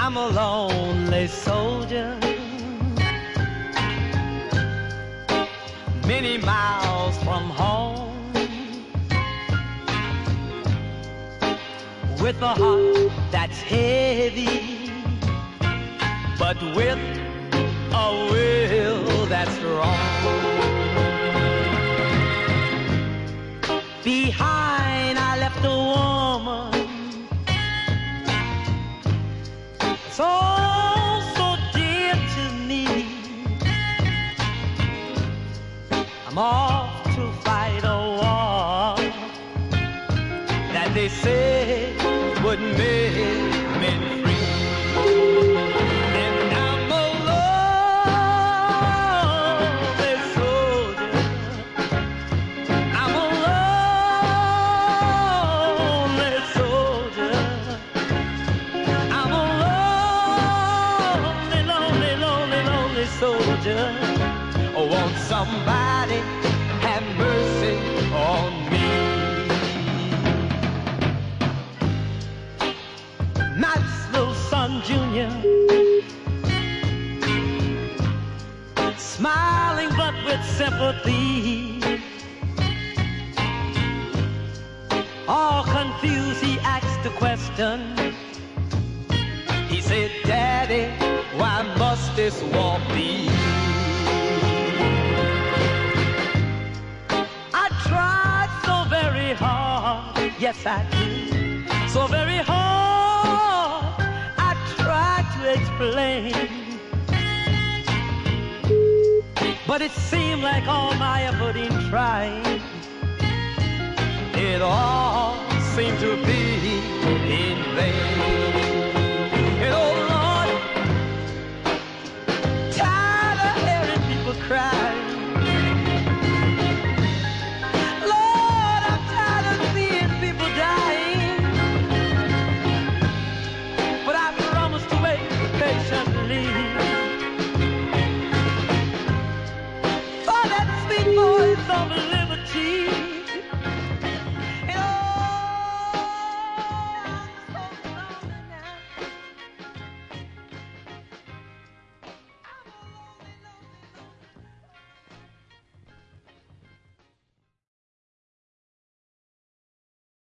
I'm a lonely soldier, many miles from home, with a heart that's heavy, but with a will that's strong. Behind I left a woman so dear to me. I'm off to fight a war that they say would make men free. And I'm a lonely soldier. I'm a lonely soldier. I'm a lonely soldier. Oh, won't somebody have mercy on me? Matt's little son, Junior, smiling but with sympathy. All confused, he asked the question. He said, Daddy, why must this war be? I tried so very hard, yes I did, so very hard. I tried to explain, but it seemed like all my effort in trying, it all seemed to be